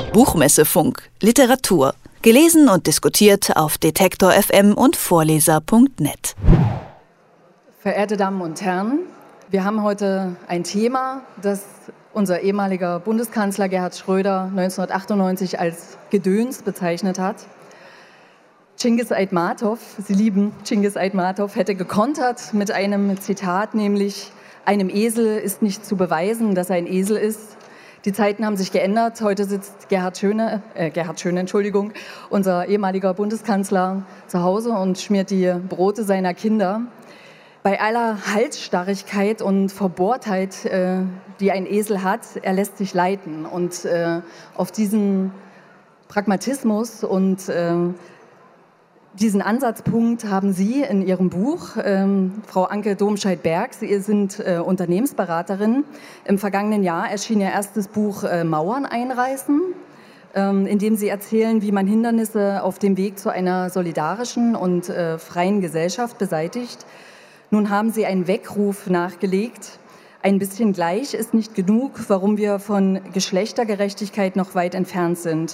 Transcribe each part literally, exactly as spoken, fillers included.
Buchmessefunk, Literatur. Gelesen und diskutiert auf Detektor F M und Vorleser punkt net. Verehrte Damen und Herren, wir haben heute ein Thema, das unser ehemaliger Bundeskanzler Gerhard Schröder neunzehnhundertachtundneunzig als Gedöns bezeichnet hat. Cengiz Aitmatov, Sie lieben Cengiz Aitmatov, hätte gekontert mit einem Zitat, nämlich: Einem Esel ist nicht zu beweisen, dass er ein Esel ist. Die Zeiten haben sich geändert. Heute sitzt Gerhard Schöne, äh, Gerhard Schöne, Entschuldigung, unser ehemaliger Bundeskanzler zu Hause und schmiert die Brote seiner Kinder. Bei aller Halsstarrigkeit und Verbohrtheit, äh, die ein Esel hat, er lässt sich leiten. Und äh, auf diesen Pragmatismus und äh, diesen Ansatzpunkt haben Sie in Ihrem Buch, ähm, Frau Anke Domscheit-Berg. Sie sind äh, Unternehmensberaterin. Im vergangenen Jahr erschien Ihr erstes Buch äh, Mauern einreißen, ähm, in dem Sie erzählen, wie man Hindernisse auf dem Weg zu einer solidarischen und äh, freien Gesellschaft beseitigt. Nun haben Sie einen Weckruf nachgelegt. Ein bisschen gleich ist nicht genug, warum wir von Geschlechtergerechtigkeit noch weit entfernt sind.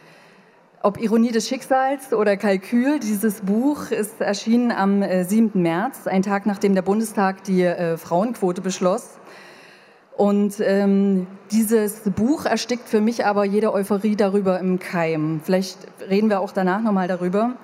Ob Ironie des Schicksals oder Kalkül, dieses Buch ist erschienen am äh, siebten März, ein Tag nachdem der Bundestag die äh, Frauenquote beschloss. Und ähm, dieses Buch erstickt für mich aber jede Euphorie darüber im Keim. Vielleicht reden wir auch danach nochmal darüber.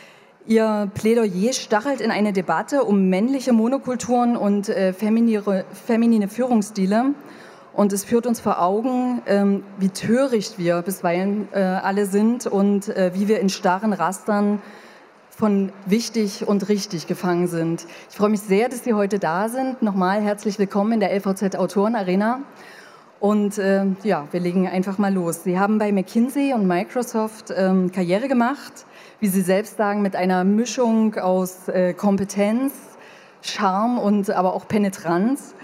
Ihr Plädoyer stachelt in eine Debatte um männliche Monokulturen und äh, feminine, feminine Führungsstile. Und es führt uns vor Augen, ähm, wie töricht wir bisweilen äh, alle sind und äh, wie wir in starren Rastern von wichtig und richtig gefangen sind. Ich freue mich sehr, dass Sie heute da sind. Nochmal herzlich willkommen in der L V Z Autorenarena. Und äh, ja, wir legen einfach mal los. Sie haben bei McKinsey und Microsoft ähm, Karriere gemacht, wie Sie selbst sagen, mit einer Mischung aus äh, Kompetenz, Charme und aber auch Penetranz.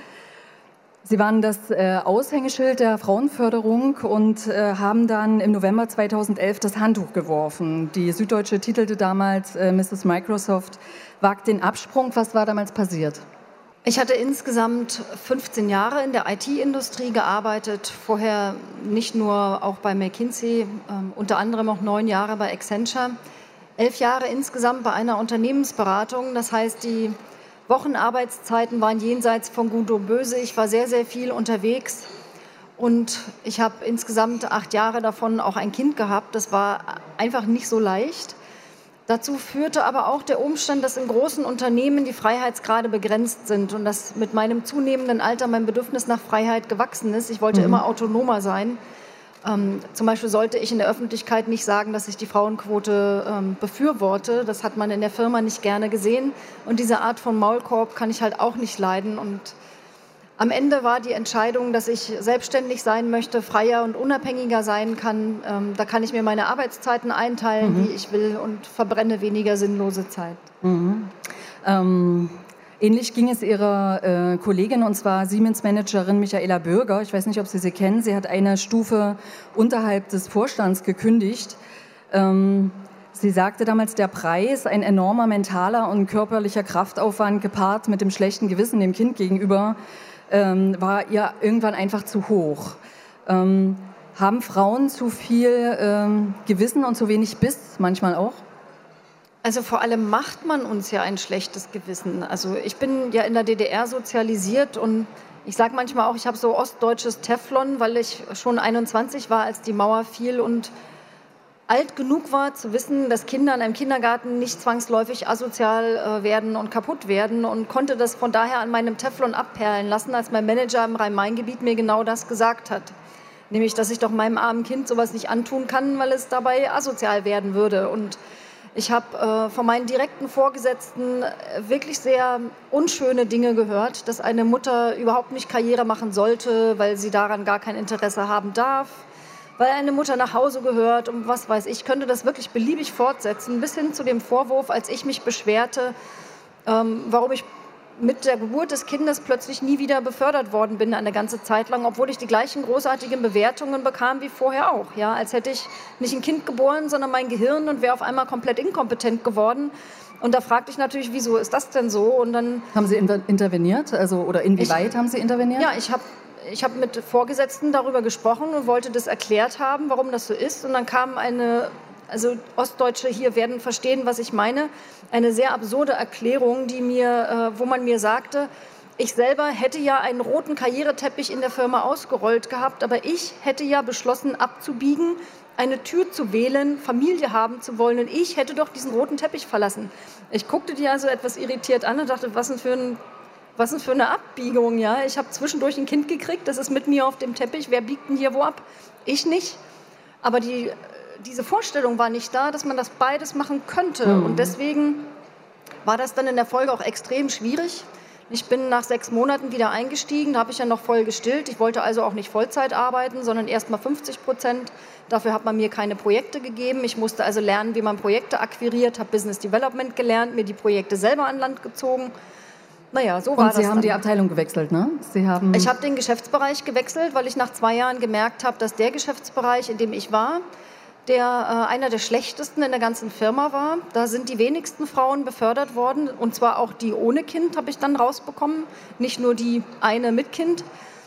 Sie waren das äh, Aushängeschild der Frauenförderung und äh, haben dann im November zweitausendelf das Handtuch geworfen. Die Süddeutsche titelte damals, äh, Misses Microsoft wagt den Absprung. Was war damals passiert? Ich hatte insgesamt fünfzehn Jahre in der I T-Industrie gearbeitet, vorher nicht nur auch bei McKinsey, ähm, unter anderem auch neun Jahre bei Accenture, elf Jahre insgesamt bei einer Unternehmensberatung. Das heißt, die Wochenarbeitszeiten waren jenseits von Gut und Böse. Ich war sehr, sehr viel unterwegs und ich habe insgesamt acht Jahre davon auch ein Kind gehabt. Das war einfach nicht so leicht. Dazu führte aber auch der Umstand, dass in großen Unternehmen die Freiheitsgrade begrenzt sind und dass mit meinem zunehmenden Alter mein Bedürfnis nach Freiheit gewachsen ist. Ich wollte mhm. immer autonomer sein. Ähm, zum Beispiel sollte ich in der Öffentlichkeit nicht sagen, dass ich die Frauenquote ähm, befürworte. Das hat man in der Firma nicht gerne gesehen. Und diese Art von Maulkorb kann ich halt auch nicht leiden. Und am Ende war die Entscheidung, dass ich selbstständig sein möchte, freier und unabhängiger sein kann. Ähm, da kann ich mir meine Arbeitszeiten einteilen, mhm. wie ich will, und verbrenne weniger sinnlose Zeit. Mhm. Ähm Ähnlich ging es Ihrer äh, Kollegin, und zwar Siemens-Managerin Michaela Bürger. Ich weiß nicht, ob Sie sie kennen. Sie hat eine Stufe unterhalb des Vorstands gekündigt. Ähm, sie sagte damals, der Preis, ein enormer mentaler und körperlicher Kraftaufwand gepaart mit dem schlechten Gewissen dem Kind gegenüber, ähm, war ihr irgendwann einfach zu hoch. Ähm, haben Frauen zu viel ähm, Gewissen und zu wenig Biss manchmal auch? Also vor allem macht man uns ja ein schlechtes Gewissen. Also ich bin ja in der D D R sozialisiert und ich sage manchmal auch, ich habe so ostdeutsches Teflon, weil ich schon einundzwanzig war, als die Mauer fiel und alt genug war zu wissen, dass Kinder in einem Kindergarten nicht zwangsläufig asozial äh, werden und kaputt werden, und konnte das von daher an meinem Teflon abperlen lassen, als mein Manager im Rhein-Main-Gebiet mir genau das gesagt hat. Nämlich, dass ich doch meinem armen Kind sowas nicht antun kann, weil es dabei asozial werden würde. Und ich habe äh, von meinen direkten Vorgesetzten wirklich sehr unschöne Dinge gehört, dass eine Mutter überhaupt nicht Karriere machen sollte, weil sie daran gar kein Interesse haben darf, weil eine Mutter nach Hause gehört und was weiß ich. Ich könnte das wirklich beliebig fortsetzen, bis hin zu dem Vorwurf, als ich mich beschwerte, ähm, warum ich mit der Geburt des Kindes plötzlich nie wieder befördert worden bin, eine ganze Zeit lang, obwohl ich die gleichen großartigen Bewertungen bekam wie vorher auch. Ja, als hätte ich nicht ein Kind geboren, sondern mein Gehirn, und wäre auf einmal komplett inkompetent geworden. Und da fragte ich natürlich, wieso ist das denn so? Und dann haben Sie interveniert? Also, oder inwieweit ich, haben Sie interveniert? Ja, ich habe ich habe mit Vorgesetzten darüber gesprochen und wollte das erklärt haben, warum das so ist. Und dann kam eine, also Ostdeutsche hier werden verstehen, was ich meine, eine sehr absurde Erklärung, die mir, äh, wo man mir sagte, ich selber hätte ja einen roten Karriereteppich in der Firma ausgerollt gehabt, aber ich hätte ja beschlossen, abzubiegen, eine Tür zu wählen, Familie haben zu wollen, und ich hätte doch diesen roten Teppich verlassen. Ich guckte die also etwas irritiert an und dachte, was denn für ein Was denn für eine Abbiegung, ja? Ich habe zwischendurch ein Kind gekriegt, das ist mit mir auf dem Teppich. Wer biegt denn hier wo ab? Ich nicht. Aber die, diese Vorstellung war nicht da, dass man das beides machen könnte. Mhm. Und deswegen war das dann in der Folge auch extrem schwierig. Ich bin nach sechs Monaten wieder eingestiegen, da habe ich ja noch voll gestillt. Ich wollte also auch nicht Vollzeit arbeiten, sondern erst mal fünfzig Prozent. Dafür hat man mir keine Projekte gegeben. Ich musste also lernen, wie man Projekte akquiriert, habe Business Development gelernt, mir die Projekte selber an Land gezogen. Naja, so war Und Sie das haben dann. Die Abteilung gewechselt, ne? Sie haben Ich habe den Geschäftsbereich gewechselt, weil ich nach zwei Jahren gemerkt habe, dass der Geschäftsbereich, in dem ich war, der äh, einer der schlechtesten in der ganzen Firma war. Da sind die wenigsten Frauen befördert worden, und zwar auch die ohne Kind habe ich dann rausbekommen, nicht nur die eine mit Kind.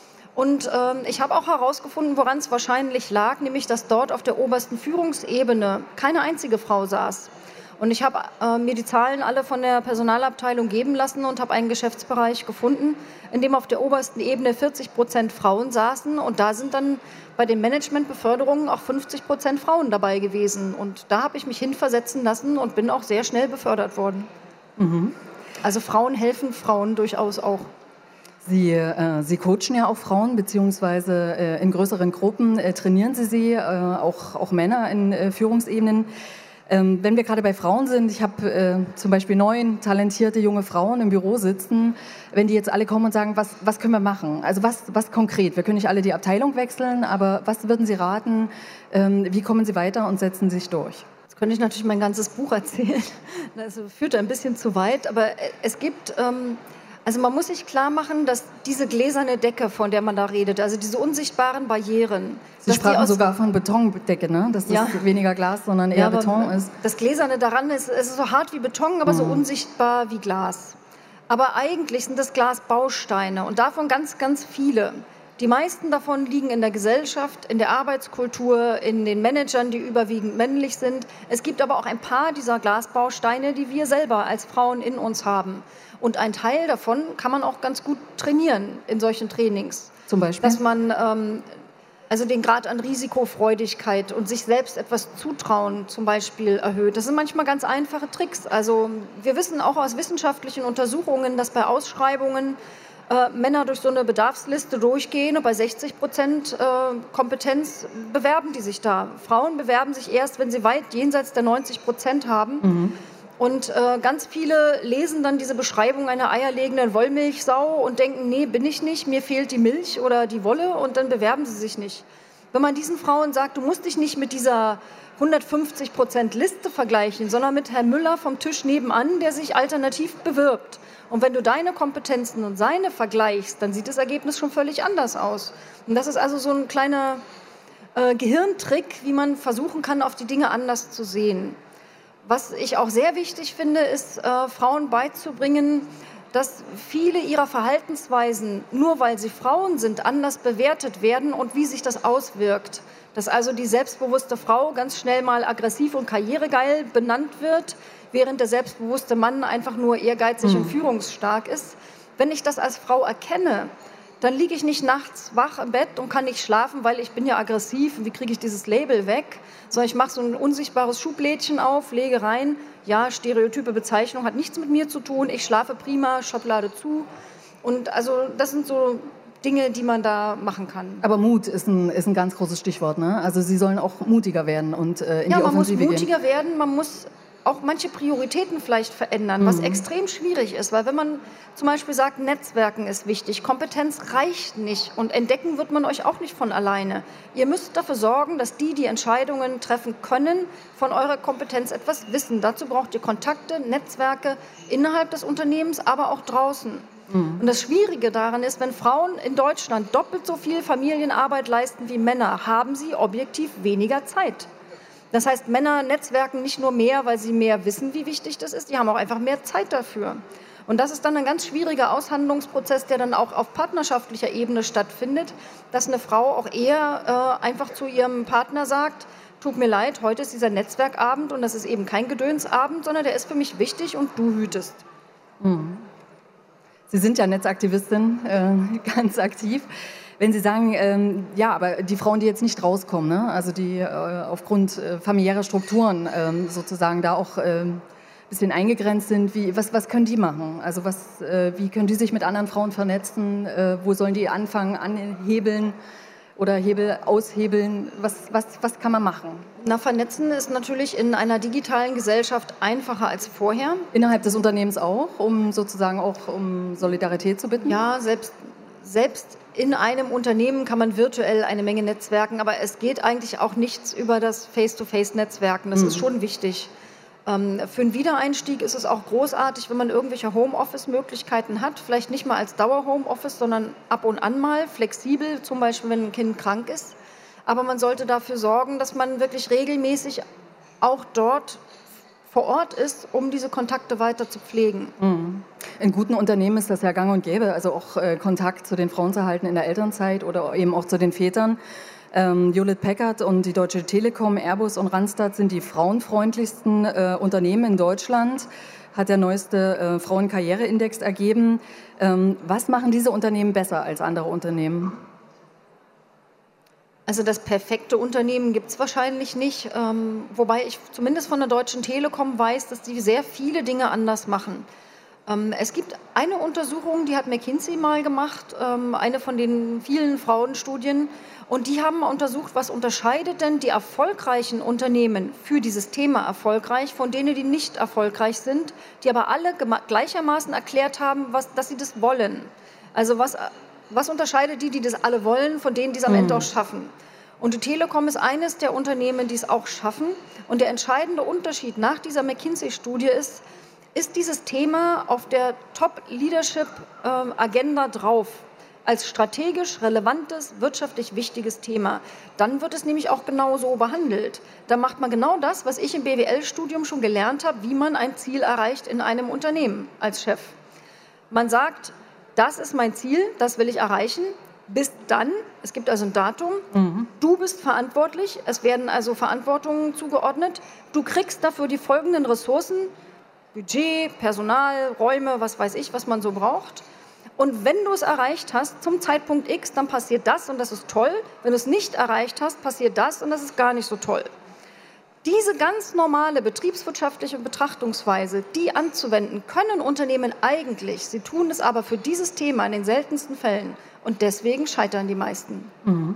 Und äh, ich habe auch herausgefunden, woran es wahrscheinlich lag, nämlich dass dort auf der obersten Führungsebene keine einzige Frau saß. Und ich habe äh, mir die Zahlen alle von der Personalabteilung geben lassen und habe einen Geschäftsbereich gefunden, in dem auf der obersten Ebene vierzig Prozent Frauen saßen. Und da sind dann bei den Managementbeförderungen auch fünfzig Prozent Frauen dabei gewesen. Und da habe ich mich hinversetzen lassen und bin auch sehr schnell befördert worden. Mhm. Also Frauen helfen Frauen durchaus auch. Sie, äh, Sie coachen ja auch Frauen, beziehungsweise äh, in größeren Gruppen äh, trainieren Sie sie, äh, auch, auch Männer in äh, Führungsebenen. Ähm, wenn wir gerade bei Frauen sind, ich habe äh, zum Beispiel neun talentierte junge Frauen im Büro sitzen, wenn die jetzt alle kommen und sagen, was, was können wir machen? Also was, was konkret? Wir können nicht alle die Abteilung wechseln, aber was würden Sie raten? Ähm, wie kommen Sie weiter und setzen sich durch? Jetzt könnte ich natürlich mein ganzes Buch erzählen. Das führt ein bisschen zu weit, aber es gibt... Ähm Also man muss sich klar machen, dass diese gläserne Decke, von der man da redet, also diese unsichtbaren Barrieren... Sie sprachen sogar von Betondecke, ne? Dass das ja. weniger Glas, sondern eher ja, Beton ist. Das Gläserne daran ist, es ist so hart wie Beton, aber mhm. so unsichtbar wie Glas. Aber eigentlich sind das Glasbausteine und davon ganz, ganz viele. Die meisten davon liegen in der Gesellschaft, in der Arbeitskultur, in den Managern, die überwiegend männlich sind. Es gibt aber auch ein paar dieser Glasbausteine, die wir selber als Frauen in uns haben. Und ein Teil davon kann man auch ganz gut trainieren in solchen Trainings. Zum Beispiel? Dass man ähm, also den Grad an Risikofreudigkeit und sich selbst etwas zutrauen zum Beispiel erhöht. Das sind manchmal ganz einfache Tricks. Also wir wissen auch aus wissenschaftlichen Untersuchungen, dass bei Ausschreibungen äh, Männer durch so eine Bedarfsliste durchgehen und bei sechzig Prozent äh, Kompetenz bewerben die sich da. Frauen bewerben sich erst, wenn sie weit jenseits der neunzig Prozent haben. Mhm. Und äh, ganz viele lesen dann diese Beschreibung einer eierlegenden Wollmilchsau und denken, nee, bin ich nicht, mir fehlt die Milch oder die Wolle, und dann bewerben sie sich nicht. Wenn man diesen Frauen sagt, du musst dich nicht mit dieser hundertfünfzig Prozent Liste vergleichen, sondern mit Herrn Müller vom Tisch nebenan, der sich alternativ bewirbt. Und wenn du deine Kompetenzen und seine vergleichst, dann sieht das Ergebnis schon völlig anders aus. Und das ist also so ein kleiner äh, Gehirntrick, wie man versuchen kann, auf die Dinge anders zu sehen. Was ich auch sehr wichtig finde, ist, äh, Frauen beizubringen, dass viele ihrer Verhaltensweisen, nur weil sie Frauen sind, anders bewertet werden und wie sich das auswirkt. Dass also die selbstbewusste Frau ganz schnell mal aggressiv und karrieregeil benannt wird, während der selbstbewusste Mann einfach nur ehrgeizig mhm. und führungsstark ist. Wenn ich das als Frau erkenne, dann liege ich nicht nachts wach im Bett und kann nicht schlafen, weil ich bin ja aggressiv und wie kriege ich dieses Label weg? Sondern ich mache so ein unsichtbares Schublädchen auf, lege rein, ja, stereotype Bezeichnung, hat nichts mit mir zu tun, ich schlafe prima, Schublade zu. Und also das sind so Dinge, die man da machen kann. Aber Mut ist ein, ist ein ganz großes Stichwort, ne? Also Sie sollen auch mutiger werden und äh, in ja, die Offensive gehen. Ja, man muss mutiger gehen. werden, man muss auch manche Prioritäten vielleicht verändern, was mhm. extrem schwierig ist. Weil wenn man zum Beispiel sagt, Netzwerken ist wichtig, Kompetenz reicht nicht und entdecken wird man euch auch nicht von alleine. Ihr müsst dafür sorgen, dass die, die Entscheidungen treffen können, von eurer Kompetenz etwas wissen. Dazu braucht ihr Kontakte, Netzwerke innerhalb des Unternehmens, aber auch draußen. Mhm. Und das Schwierige daran ist, wenn Frauen in Deutschland doppelt so viel Familienarbeit leisten wie Männer, haben sie objektiv weniger Zeit. Das heißt, Männer netzwerken nicht nur mehr, weil sie mehr wissen, wie wichtig das ist, die haben auch einfach mehr Zeit dafür. Und das ist dann ein ganz schwieriger Aushandlungsprozess, der dann auch auf partnerschaftlicher Ebene stattfindet, dass eine Frau auch eher äh, einfach zu ihrem Partner sagt, tut mir leid, heute ist dieser Netzwerkabend und das ist eben kein Gedönsabend, sondern der ist für mich wichtig und du hütest. Mhm. Sie sind ja Netzaktivistin, äh, ganz aktiv. Wenn Sie sagen, ähm, ja, aber die Frauen, die jetzt nicht rauskommen, ne? Also die äh, aufgrund äh, familiärer Strukturen äh, sozusagen da auch ein äh, bisschen eingegrenzt sind, wie, was, was können die machen? Also was, äh, wie können die sich mit anderen Frauen vernetzen? Äh, wo sollen die anfangen, anhebeln oder Hebel aushebeln? Was, was, was kann man machen? Na, vernetzen ist natürlich in einer digitalen Gesellschaft einfacher als vorher. Innerhalb des Unternehmens auch, um sozusagen auch um Solidarität zu bitten? Ja, selbst, selbst in einem Unternehmen kann man virtuell eine Menge netzwerken, aber es geht eigentlich auch nichts über das Face-to-Face-Netzwerken. Das mhm. ist schon wichtig. Ähm, für einen Wiedereinstieg ist es auch großartig, wenn man irgendwelche Homeoffice-Möglichkeiten hat. Vielleicht nicht mal als Dauer-Homeoffice, sondern ab und an mal, flexibel, zum Beispiel, wenn ein Kind krank ist. Aber man sollte dafür sorgen, dass man wirklich regelmäßig auch dort vor Ort ist, um diese Kontakte weiter zu pflegen. Mhm. In guten Unternehmen ist das ja gang und gäbe, also auch äh, Kontakt zu den Frauen zu halten in der Elternzeit oder eben auch zu den Vätern. Ähm, Hewlett Packard und die Deutsche Telekom, Airbus und Randstad sind die frauenfreundlichsten äh, Unternehmen in Deutschland, hat der neueste äh, Frauenkarriereindex ergeben. Ähm, was machen diese Unternehmen besser als andere Unternehmen? Also das perfekte Unternehmen gibt es wahrscheinlich nicht, ähm, wobei ich zumindest von der Deutschen Telekom weiß, dass die sehr viele Dinge anders machen. Ähm, es gibt eine Untersuchung, die hat McKinsey mal gemacht, ähm, eine von den vielen Frauenstudien, und die haben untersucht, was unterscheidet denn die erfolgreichen Unternehmen für dieses Thema erfolgreich von denen, die nicht erfolgreich sind, die aber alle gleichermaßen erklärt haben, was, dass sie das wollen. Also was... Was unterscheidet die, die das alle wollen, von denen, die es am Ende auch schaffen? Und die Telekom ist eines der Unternehmen, die es auch schaffen. Und der entscheidende Unterschied nach dieser McKinsey-Studie ist, ist dieses Thema auf der Top-Leadership-Agenda drauf, als strategisch relevantes, wirtschaftlich wichtiges Thema. Dann wird es nämlich auch genau so behandelt. Da macht man genau das, was ich im B W L-Studium schon gelernt habe, wie man ein Ziel erreicht in einem Unternehmen als Chef. Man sagt, das ist mein Ziel, das will ich erreichen. Bis dann, es gibt also ein Datum, mhm. du bist verantwortlich, es werden also Verantwortungen zugeordnet. Du kriegst dafür die folgenden Ressourcen, Budget, Personal, Räume, was weiß ich, was man so braucht. Und wenn du es erreicht hast, zum Zeitpunkt X, dann passiert das und das ist toll. Wenn du es nicht erreicht hast, passiert das und das ist gar nicht so toll. Diese ganz normale betriebswirtschaftliche Betrachtungsweise, die anzuwenden, können Unternehmen eigentlich. Sie tun es aber für dieses Thema in den seltensten Fällen. Und deswegen scheitern die meisten. Mhm.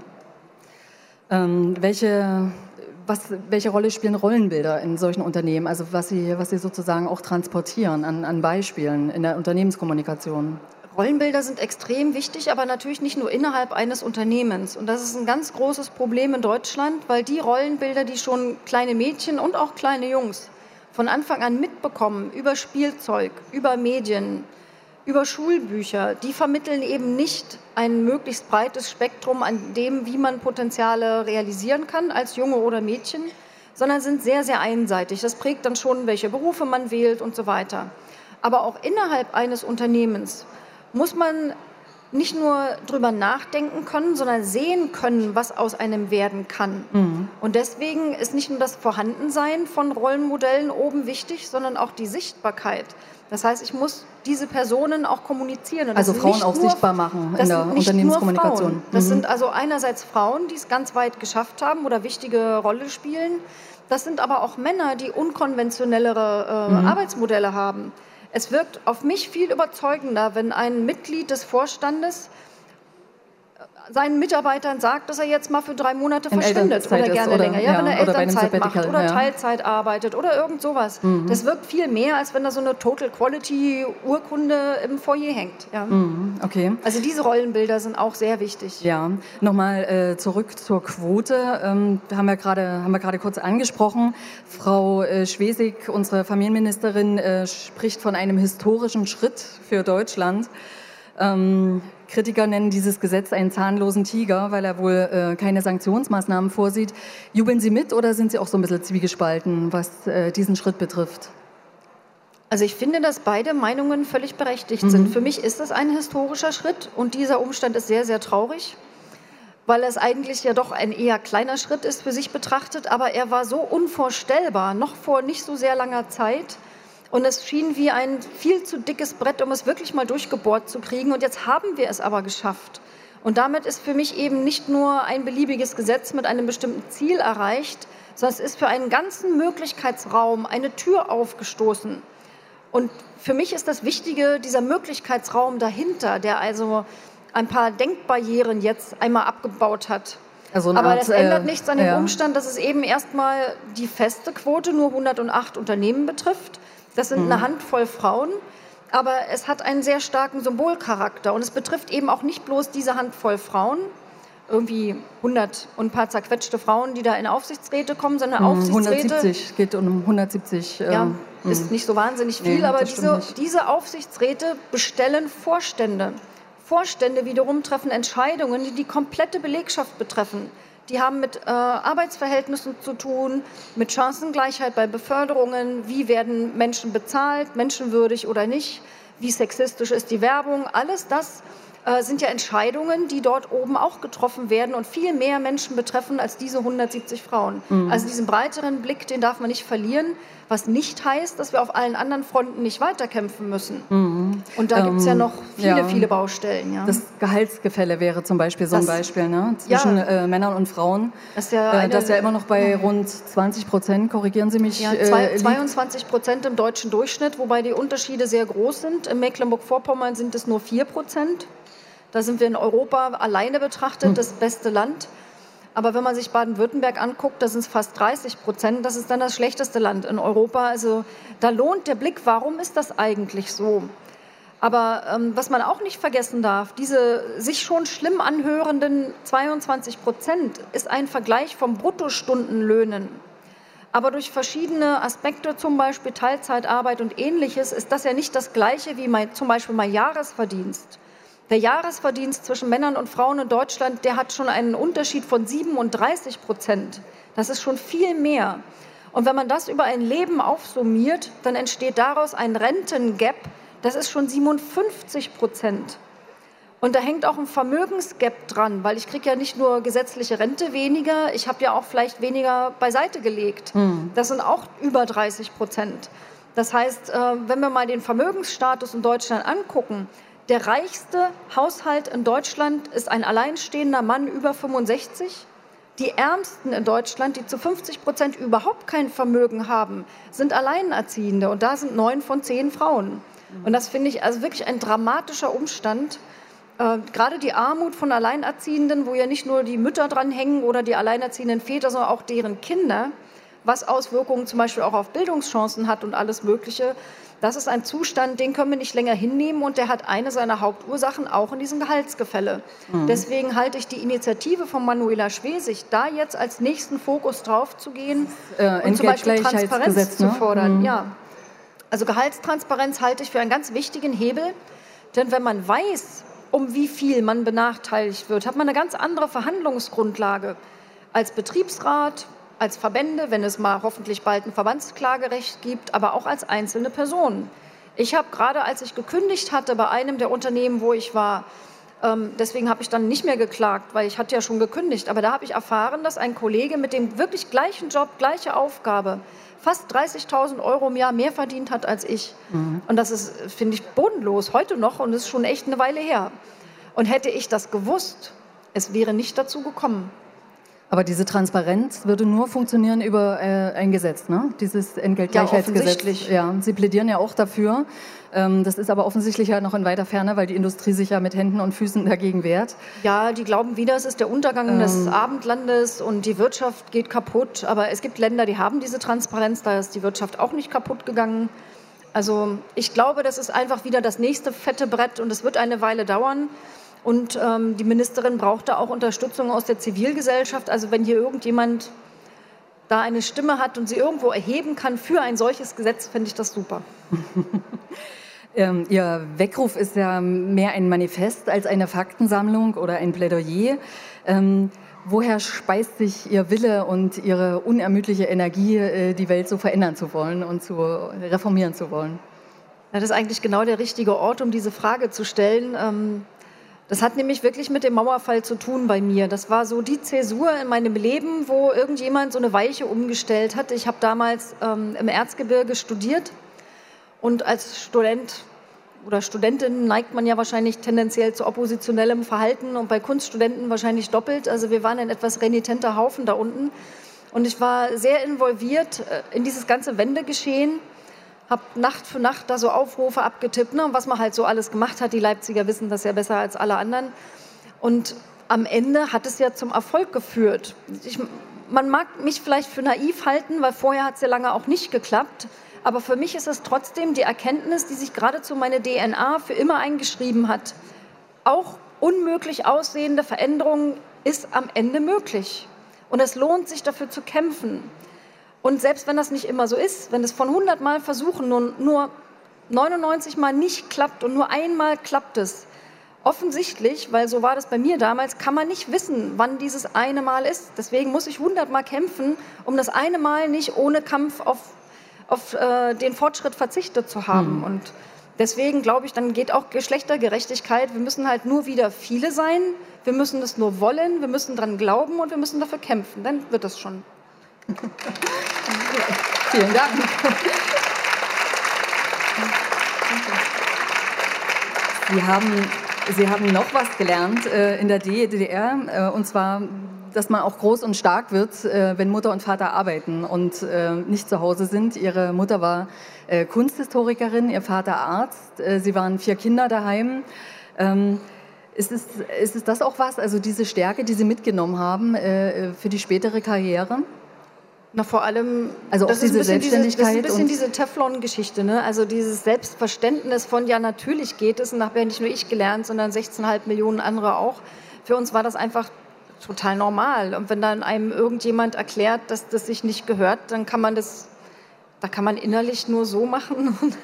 Ähm, welche, was, welche Rolle spielen Rollenbilder in solchen Unternehmen? Also was sie, was sie sozusagen auch transportieren an, an Beispielen in der Unternehmenskommunikation? Rollenbilder sind extrem wichtig, aber natürlich nicht nur innerhalb eines Unternehmens. Und das ist ein ganz großes Problem in Deutschland, weil die Rollenbilder, die schon kleine Mädchen und auch kleine Jungs von Anfang an mitbekommen, über Spielzeug, über Medien, über Schulbücher, die vermitteln eben nicht ein möglichst breites Spektrum an dem, wie man Potenziale realisieren kann als Junge oder Mädchen, sondern sind sehr, sehr einseitig. Das prägt dann schon, welche Berufe man wählt und so weiter. Aber auch innerhalb eines Unternehmens muss man nicht nur drüber nachdenken können, sondern sehen können, was aus einem werden kann. Mhm. Und deswegen ist nicht nur das Vorhandensein von Rollenmodellen oben wichtig, sondern auch die Sichtbarkeit. Das heißt, ich muss diese Personen auch kommunizieren. Und also das Frauen auch nur, sichtbar machen in der Unternehmenskommunikation. Mhm. Das sind also einerseits Frauen, die es ganz weit geschafft haben oder wichtige Rolle spielen. Das sind aber auch Männer, die unkonventionellere äh, mhm. Arbeitsmodelle haben. Es wirkt auf mich viel überzeugender, wenn ein Mitglied des Vorstandes seinen Mitarbeitern sagt, dass er jetzt mal für drei Monate in verschwindet oder gerne oder, länger, ja, ja, wenn er Elternzeit macht oder ja. Teilzeit arbeitet oder irgend sowas. Mhm. Das wirkt viel mehr, als wenn da so eine Total Quality Urkunde im Foyer hängt. Ja. Mhm, okay. Also diese Rollenbilder sind auch sehr wichtig. Ja, nochmal äh, zurück zur Quote. Ähm, haben wir gerade haben wir gerade kurz angesprochen. Frau äh, Schwesig, unsere Familienministerin, äh, spricht von einem historischen Schritt für Deutschland. Ähm, Kritiker nennen dieses Gesetz einen zahnlosen Tiger, weil er wohl äh, keine Sanktionsmaßnahmen vorsieht. Jubeln Sie mit oder sind Sie auch so ein bisschen zwiegespalten, was äh, diesen Schritt betrifft? Also ich finde, dass beide Meinungen völlig berechtigt Mhm. sind. Für mich ist das ein historischer Schritt und dieser Umstand ist sehr, sehr traurig, weil es eigentlich ja doch ein eher kleiner Schritt ist für sich betrachtet, aber er war so unvorstellbar, noch vor nicht so sehr langer Zeit. Und es schien wie ein viel zu dickes Brett, um es wirklich mal durchgebohrt zu kriegen. Und jetzt haben wir es aber geschafft. Und damit ist für mich eben nicht nur ein beliebiges Gesetz mit einem bestimmten Ziel erreicht, sondern es ist für einen ganzen Möglichkeitsraum eine Tür aufgestoßen. Und für mich ist das Wichtige, dieser Möglichkeitsraum dahinter, der also ein paar Denkbarrieren jetzt einmal abgebaut hat. Also eine Aber Art, das ändert äh, nichts an dem ja. Umstand, dass es eben erstmal die feste Quote nur hundertacht Unternehmen betrifft. Das sind eine Handvoll Frauen, aber es hat einen sehr starken Symbolcharakter. Und es betrifft eben auch nicht bloß diese Handvoll Frauen, irgendwie hundert und ein paar zerquetschte Frauen, die da in Aufsichtsräte kommen, sondern Mhm, Aufsichtsräte... hundertsiebzig, geht um hundertsiebzig. Ja, ähm, ist nicht so wahnsinnig viel, Nee, aber das stimmt diese, nicht. diese Aufsichtsräte bestellen Vorstände. Vorstände wiederum treffen Entscheidungen, die die komplette Belegschaft betreffen. Die haben mit äh, Arbeitsverhältnissen zu tun, mit Chancengleichheit bei Beförderungen, wie werden Menschen bezahlt, menschenwürdig oder nicht, wie sexistisch ist die Werbung. Alles das äh, sind ja Entscheidungen, die dort oben auch getroffen werden und viel mehr Menschen betreffen als diese hundertsiebzig Frauen. Mhm. Also diesen breiteren Blick, den darf man nicht verlieren, was nicht heißt, dass wir auf allen anderen Fronten nicht weiterkämpfen müssen. Mhm. Und da gibt es ja Ähm, noch viele, ja. viele Baustellen. Ja. Das Gehaltsgefälle wäre zum Beispiel so ein Das- Beispiel, ne? Zwischen Ja. äh, Männern und Frauen. Das ist ja äh, eine- das ist ja immer noch bei rund zwanzig Prozent, korrigieren Sie mich. Ja, äh, zwei, liegt. zweiundzwanzig Prozent im deutschen Durchschnitt, wobei die Unterschiede sehr groß sind. In Mecklenburg-Vorpommern sind es nur vier Prozent. Da sind wir in Europa alleine betrachtet das beste Land. Aber wenn man sich Baden-Württemberg anguckt, da sind es fast dreißig Prozent. Das ist dann das schlechteste Land in Europa. Also da lohnt der Blick, warum ist das eigentlich so? Aber ähm, was man auch nicht vergessen darf, diese sich schon schlimm anhörenden zweiundzwanzig Prozent ist ein Vergleich von Bruttostundenlöhnen. Aber durch verschiedene Aspekte, zum Beispiel Teilzeitarbeit und Ähnliches, ist das ja nicht das Gleiche wie mein, zum Beispiel mein Jahresverdienst. Der Jahresverdienst zwischen Männern und Frauen in Deutschland, der hat schon einen Unterschied von siebenunddreißig Prozent. Das ist schon viel mehr. Und wenn man das über ein Leben aufsummiert, dann entsteht daraus ein Rentengap, das ist schon siebenundfünfzig Prozent. Und da hängt auch ein Vermögensgap dran, weil ich kriege ja nicht nur gesetzliche Rente weniger, ich habe ja auch vielleicht weniger beiseite gelegt. Das sind auch über dreißig Prozent. Das heißt, wenn wir mal den Vermögensstatus in Deutschland angucken, der reichste Haushalt in Deutschland ist ein alleinstehender Mann über fünfundsechzig. Die Ärmsten in Deutschland, die zu fünfzig Prozent überhaupt kein Vermögen haben, sind Alleinerziehende. Und da sind neun von zehn Frauen. Und das finde ich also wirklich ein dramatischer Umstand. Äh, gerade die Armut von Alleinerziehenden, wo ja nicht nur die Mütter dranhängen oder die alleinerziehenden Väter, sondern auch deren Kinder, was Auswirkungen zum Beispiel auch auf Bildungschancen hat und alles Mögliche. Das ist ein Zustand, den können wir nicht länger hinnehmen und der hat eine seiner Hauptursachen auch in diesem Gehaltsgefälle. Mhm. Deswegen halte ich die Initiative von Manuela Schwesig, da jetzt als nächsten Fokus drauf zu gehen Äh, und zum Beispiel Transparenz ne? zu fordern. Mhm. Ja. Also Gehaltstransparenz halte ich für einen ganz wichtigen Hebel, denn wenn man weiß, um wie viel man benachteiligt wird, hat man eine ganz andere Verhandlungsgrundlage als Betriebsrat, als Verbände, wenn es mal hoffentlich bald ein Verbandsklagerecht gibt, aber auch als einzelne Person. Ich habe gerade, als ich gekündigt hatte bei einem der Unternehmen, wo ich war, ähm, deswegen habe ich dann nicht mehr geklagt, weil ich hatte ja schon gekündigt, aber da habe ich erfahren, dass ein Kollege mit dem wirklich gleichen Job, gleiche Aufgabe, fast dreißigtausend Euro im Jahr mehr verdient hat als ich. Mhm. Und das ist, finde ich, bodenlos, heute noch, und das ist schon echt eine Weile her. Und hätte ich das gewusst, es wäre nicht dazu gekommen. Aber diese Transparenz würde nur funktionieren über äh, ein Gesetz, ne? Dieses Entgeltgleichheitsgesetz. Ja, offensichtlich. Ja, Sie plädieren ja auch dafür. Ähm, das ist aber offensichtlich ja noch in weiter Ferne, weil die Industrie sich ja mit Händen und Füßen dagegen wehrt. Ja, die glauben wieder, es ist der Untergang ähm. des Abendlandes und die Wirtschaft geht kaputt. Aber es gibt Länder, die haben diese Transparenz, da ist die Wirtschaft auch nicht kaputt gegangen. Also ich glaube, das ist einfach wieder das nächste fette Brett und es wird eine Weile dauern. Und ähm, die Ministerin braucht da auch Unterstützung aus der Zivilgesellschaft. Also wenn hier irgendjemand da eine Stimme hat und sie irgendwo erheben kann für ein solches Gesetz, finde ich das super. ähm, Ihr Weckruf ist ja mehr ein Manifest als eine Faktensammlung oder ein Plädoyer. Ähm, woher speist sich Ihr Wille und Ihre unermüdliche Energie, die Welt so verändern zu wollen und zu reformieren zu wollen? Das ist eigentlich genau der richtige Ort, um diese Frage zu stellen. Das hat nämlich wirklich mit dem Mauerfall zu tun bei mir. Das war so die Zäsur in meinem Leben, wo irgendjemand so eine Weiche umgestellt hat. Ich habe damals ähm, im Erzgebirge studiert und als Student oder Studentin neigt man ja wahrscheinlich tendenziell zu oppositionellem Verhalten und bei Kunststudenten wahrscheinlich doppelt. Also wir waren ein etwas renitenter Haufen da unten und ich war sehr involviert in dieses ganze Wendegeschehen. Habe Nacht für Nacht da so Aufrufe abgetippt, ne, was man halt so alles gemacht hat. Die Leipziger wissen das ja besser als alle anderen. Und am Ende hat es ja zum Erfolg geführt. Ich, man mag mich vielleicht für naiv halten, weil vorher hat es ja lange auch nicht geklappt. Aber für mich ist es trotzdem die Erkenntnis, die sich geradezu meine D N A für immer eingeschrieben hat. Auch unmöglich aussehende Veränderungen ist am Ende möglich. Und es lohnt sich dafür zu kämpfen. Und selbst wenn das nicht immer so ist, wenn es von hundert Mal versuchen nur, nur neunundneunzig Mal nicht klappt und nur einmal klappt es, offensichtlich, weil so war das bei mir damals, kann man nicht wissen, wann dieses eine Mal ist. Deswegen muss ich hundert Mal kämpfen, um das eine Mal nicht ohne Kampf auf, auf äh, den Fortschritt verzichtet zu haben. Hm. Und deswegen glaube ich, dann geht auch Geschlechtergerechtigkeit. Wir müssen halt nur wieder viele sein, wir müssen es nur wollen, wir müssen dran glauben und wir müssen dafür kämpfen. Dann wird das schon. Vielen Dank. Sie haben, Sie haben noch was gelernt äh, in der D D R, äh, und zwar, dass man auch groß und stark wird, äh, wenn Mutter und Vater arbeiten und äh, nicht zu Hause sind. Ihre Mutter war äh, Kunsthistorikerin, ihr Vater Arzt. Äh, sie waren vier Kinder daheim. Ähm, ist es, ist es das auch was, also diese Stärke, die Sie mitgenommen haben äh, für die spätere Karriere? Na, vor allem, also das, auch diese ist ein bisschen diese, das ist ein bisschen und diese Teflon-Geschichte, ne? Also dieses Selbstverständnis von, ja, natürlich geht es, und das habe ja nicht nur ich gelernt, sondern sechzehn Komma fünf Millionen andere auch. Für uns war das einfach total normal. Und wenn dann einem irgendjemand erklärt, dass das sich nicht gehört, dann kann man das, da kann man innerlich nur so machen und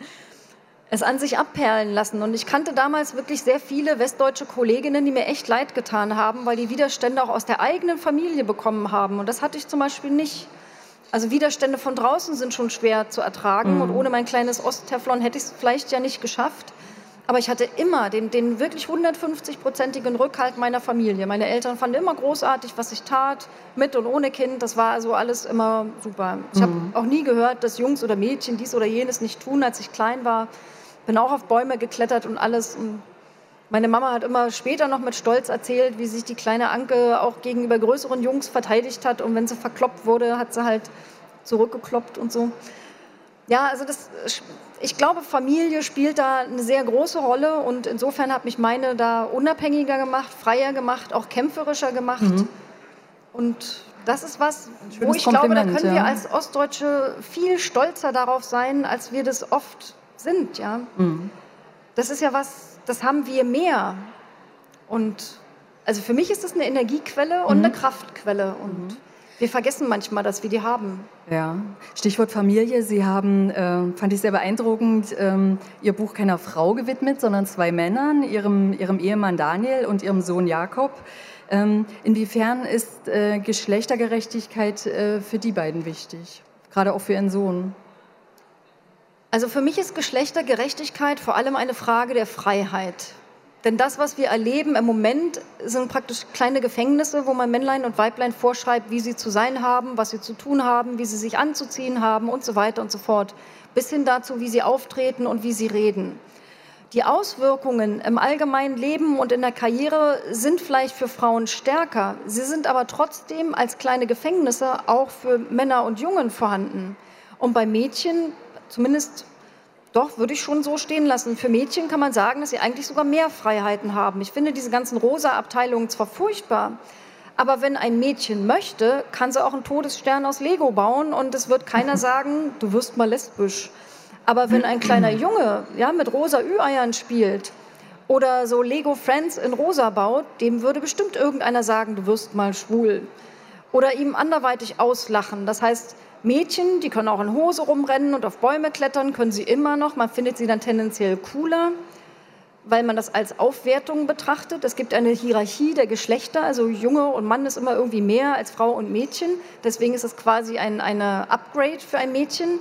es an sich abperlen lassen. Und ich kannte damals wirklich sehr viele westdeutsche Kolleginnen, die mir echt leid getan haben, weil die Widerstände auch aus der eigenen Familie bekommen haben. Und das hatte ich zum Beispiel nicht. Also Widerstände von draußen sind schon schwer zu ertragen. Mhm. Und ohne mein kleines Ostteflon hätte ich es vielleicht ja nicht geschafft. Aber ich hatte immer den, den wirklich hundertfünfzig-prozentigen Rückhalt meiner Familie. Meine Eltern fanden immer großartig, was ich tat, mit und ohne Kind. Das war also alles immer super. Ich mhm. habe auch nie gehört, dass Jungs oder Mädchen dies oder jenes nicht tun, als ich klein war. Bin auch auf Bäume geklettert und alles. Und meine Mama hat immer später noch mit Stolz erzählt, wie sich die kleine Anke auch gegenüber größeren Jungs verteidigt hat. Und wenn sie verkloppt wurde, hat sie halt zurückgekloppt und so. Ja, also das, ich glaube, Familie spielt da eine sehr große Rolle. Und insofern hat mich meine da unabhängiger gemacht, freier gemacht, auch kämpferischer gemacht. Mhm. Und das ist was, wo ich glaube, da können wir ja. als Ostdeutsche viel stolzer darauf sein, als wir das oft sind, ja. Mhm. Das ist ja was, das haben wir mehr. Und also für mich ist das eine Energiequelle und mhm. eine Kraftquelle. Und mhm. wir vergessen manchmal, dass wir die haben. Ja, Stichwort Familie. Sie haben, äh, fand ich sehr beeindruckend, ähm, Ihr Buch keiner Frau gewidmet, sondern zwei Männern, Ihrem, Ihrem Ehemann Daniel und Ihrem Sohn Jakob. Ähm, inwiefern ist äh, Geschlechtergerechtigkeit äh, für die beiden wichtig? Gerade auch für Ihren Sohn? Also für mich ist Geschlechtergerechtigkeit vor allem eine Frage der Freiheit. Denn das, was wir erleben im Moment, sind praktisch kleine Gefängnisse, wo man Männlein und Weiblein vorschreibt, wie sie zu sein haben, was sie zu tun haben, wie sie sich anzuziehen haben und so weiter und so fort. Bis hin dazu, wie sie auftreten und wie sie reden. Die Auswirkungen im allgemeinen Leben und in der Karriere sind vielleicht für Frauen stärker. Sie sind aber trotzdem als kleine Gefängnisse auch für Männer und Jungen vorhanden. Und bei Mädchen zumindest, doch, würde ich schon so stehen lassen. Für Mädchen kann man sagen, dass sie eigentlich sogar mehr Freiheiten haben. Ich finde diese ganzen Rosa-Abteilungen zwar furchtbar, aber wenn ein Mädchen möchte, kann sie auch einen Todesstern aus Lego bauen und es wird keiner sagen, du wirst mal lesbisch. Aber wenn ein kleiner Junge ja, mit rosa Ü-Eiern spielt oder so Lego Friends in rosa baut, dem würde bestimmt irgendeiner sagen, du wirst mal schwul. Oder ihm anderweitig auslachen. Das heißt, Mädchen, die können auch in Hose rumrennen und auf Bäume klettern, können sie immer noch. Man findet sie dann tendenziell cooler, weil man das als Aufwertung betrachtet. Es gibt eine Hierarchie der Geschlechter, also Junge und Mann ist immer irgendwie mehr als Frau und Mädchen. Deswegen ist es quasi ein eine Upgrade für ein Mädchen.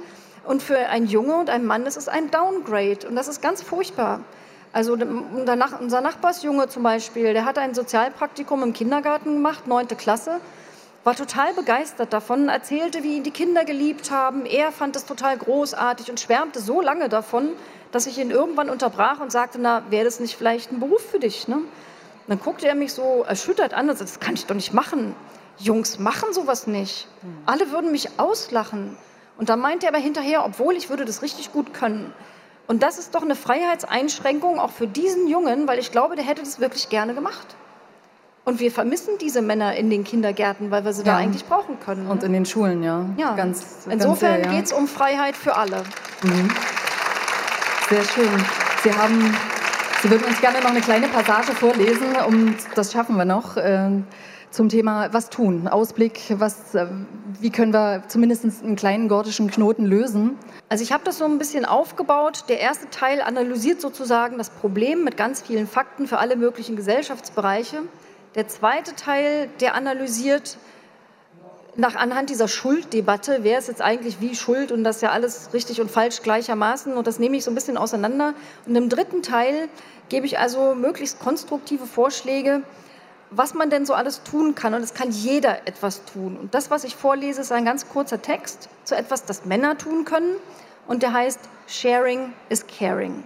Und für einen Junge und einen Mann ist es ein Downgrade. Und das ist ganz furchtbar. Also unser Nachbarsjunge zum Beispiel, der hat ein Sozialpraktikum im Kindergarten gemacht, neunte Klasse, war total begeistert davon, erzählte, wie ihn die Kinder geliebt haben. Er fand es total großartig und schwärmte so lange davon, dass ich ihn irgendwann unterbrach und sagte, na, wäre das nicht vielleicht ein Beruf für dich? Ne? Und dann guckte er mich so erschüttert an und sagte, das kann ich doch nicht machen. Jungs machen sowas nicht. Alle würden mich auslachen. Und dann meinte er aber hinterher, obwohl ich würde das richtig gut können. Und das ist doch eine Freiheitseinschränkung auch für diesen Jungen, weil ich glaube, der hätte das wirklich gerne gemacht. Und wir vermissen diese Männer in den Kindergärten, weil wir sie ja da eigentlich brauchen können. Und ne? in den Schulen, ja. ja. Ganz, Insofern ganz ja. geht es um Freiheit für alle. Mhm. Sehr schön. Sie haben, Sie würden uns gerne noch eine kleine Passage vorlesen, und das schaffen wir noch, äh, zum Thema was tun, Ausblick, was, äh, wie können wir zumindest einen kleinen gordischen Knoten lösen. Also ich habe das so ein bisschen aufgebaut. Der erste Teil analysiert sozusagen das Problem mit ganz vielen Fakten für alle möglichen Gesellschaftsbereiche. Der zweite Teil, der analysiert nach, anhand dieser Schulddebatte, wer ist jetzt eigentlich wie schuld, und das ist ja alles richtig und falsch gleichermaßen, und das nehme ich so ein bisschen auseinander. Und im dritten Teil gebe ich also möglichst konstruktive Vorschläge, was man denn so alles tun kann, und es kann jeder etwas tun. Und das, was ich vorlese, ist ein ganz kurzer Text zu etwas, das Männer tun können, und der heißt Sharing is Caring.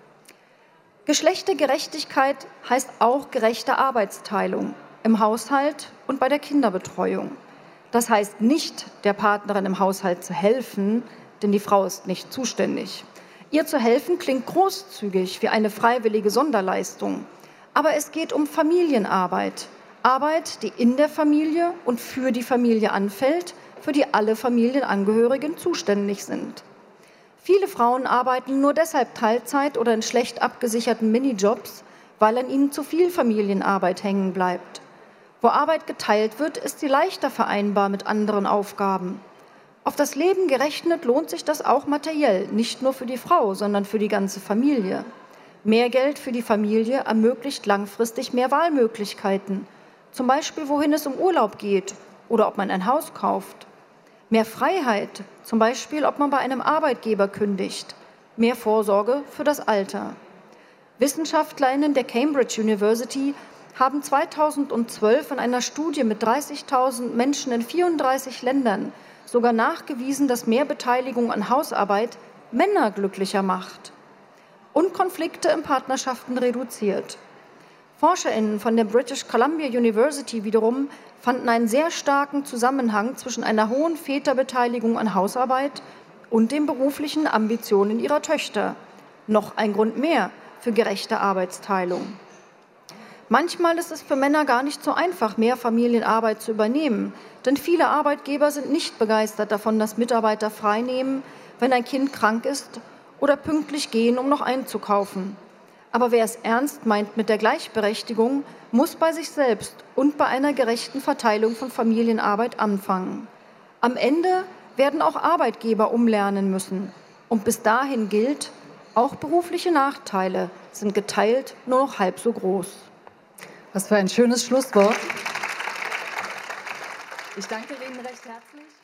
Geschlechtergerechtigkeit heißt auch gerechte Arbeitsteilung im Haushalt und bei der Kinderbetreuung. Das heißt nicht, der Partnerin im Haushalt zu helfen, denn die Frau ist nicht zuständig. Ihr zu helfen klingt großzügig wie eine freiwillige Sonderleistung. Aber es geht um Familienarbeit. Arbeit, die in der Familie und für die Familie anfällt, für die alle Familienangehörigen zuständig sind. Viele Frauen arbeiten nur deshalb Teilzeit oder in schlecht abgesicherten Minijobs, weil an ihnen zu viel Familienarbeit hängen bleibt. Wo Arbeit geteilt wird, ist sie leichter vereinbar mit anderen Aufgaben. Auf das Leben gerechnet lohnt sich das auch materiell, nicht nur für die Frau, sondern für die ganze Familie. Mehr Geld für die Familie ermöglicht langfristig mehr Wahlmöglichkeiten, zum Beispiel wohin es im Urlaub geht oder ob man ein Haus kauft. Mehr Freiheit, zum Beispiel ob man bei einem Arbeitgeber kündigt. Mehr Vorsorge für das Alter. WissenschaftlerInnen der Cambridge University haben zweitausendzwölf in einer Studie mit dreißigtausend Menschen in vierunddreißig Ländern sogar nachgewiesen, dass mehr Beteiligung an Hausarbeit Männer glücklicher macht und Konflikte in Partnerschaften reduziert. ForscherInnen von der British Columbia University wiederum fanden einen sehr starken Zusammenhang zwischen einer hohen Väterbeteiligung an Hausarbeit und den beruflichen Ambitionen ihrer Töchter. Noch ein Grund mehr für gerechte Arbeitsteilung. Manchmal ist es für Männer gar nicht so einfach, mehr Familienarbeit zu übernehmen, denn viele Arbeitgeber sind nicht begeistert davon, dass Mitarbeiter freinehmen, wenn ein Kind krank ist, oder pünktlich gehen, um noch einzukaufen. Aber wer es ernst meint mit der Gleichberechtigung, muss bei sich selbst und bei einer gerechten Verteilung von Familienarbeit anfangen. Am Ende werden auch Arbeitgeber umlernen müssen. Und bis dahin gilt, auch berufliche Nachteile sind geteilt nur noch halb so groß. Was für ein schönes Schlusswort. Ich danke Ihnen recht herzlich.